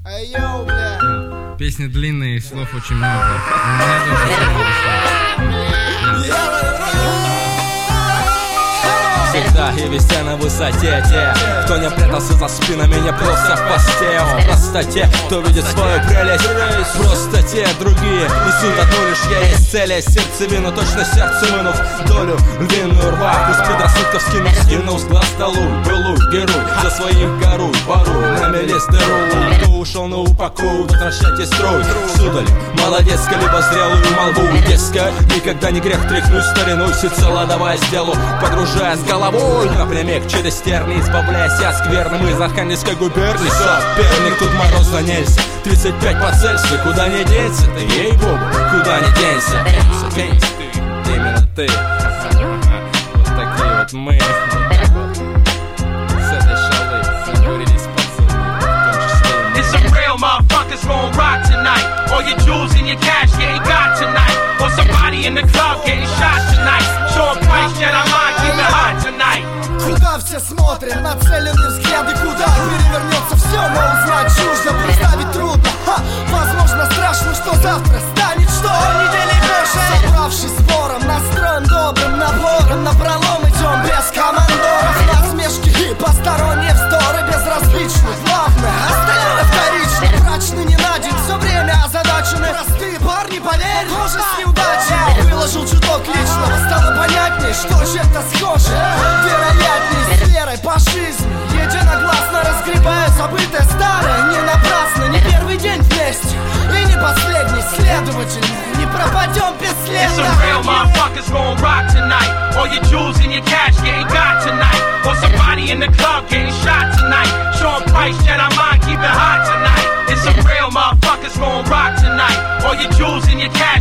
Песня длинная и слов очень много. Всегда и везде на высоте те, кто не прятался за спинами, не просто в посте. Он просто те, кто видит свою прелесть. Просто те, другие несут одну лишь я есть цели. Сердцевину, точно сердце вынув долю львиную рва. Из предрассудков скинул с глаз долу. Былуй, герой, за своих горуй, воруй, на мелис дыру. Кто ушел на упаковку, возвращайте строй. Судали, молодец, либо зрелую молву. Дескать, никогда не грех тряхнуть старину. Всецело давая сделу, погружаясь головой напрямик через терни, избавляясь от скверным из Архангельской губернии. Соперник, тут морозно нельзя. 35 по Цельсию, куда не денься ты, ей-богу, куда не денься. Ты, именно ты. Вот такие вот мы. С этой шалы наговорились пацаны, в том числе и мы. It's some real motherfuckers gon' rock tonight. All your jewels and your cash getting got tonight. Or somebody in the club getting shot tonight. Showing price, yet I'm on, keep it hot tonight. Куда все смотрят, нацелены взгляды, куда перевернется все, но узнать чуждо, представить трудно. Возможно, страшно, что завтра станет, что недели больше. Собравшись сбором, настроем добрым набором, напролом идем без командоров. Насмешки и посторонние вздоры, безразличны. Главное, остальное вторично. Мрачный ненадень, все время озадачены. Простые парни, поверь, тоже с неудачей. Выложил чуток личного, стало понятней, что чем-то схоже. Вероятней с верой по жизни, единогласно разгребая забытое старое. Не напрасно, не первый день вместе и не последний, следовательно, не пропадем бесследно. It's some real motherfuckers gon' rock tonight. All your jewels and your cash getting got tonight. Or somebody in the club getting shot tonight. Showing price, yet I'm on, keep it hot tonight. It's some real motherfuckers gon' rock tonight. All your jewels and your cash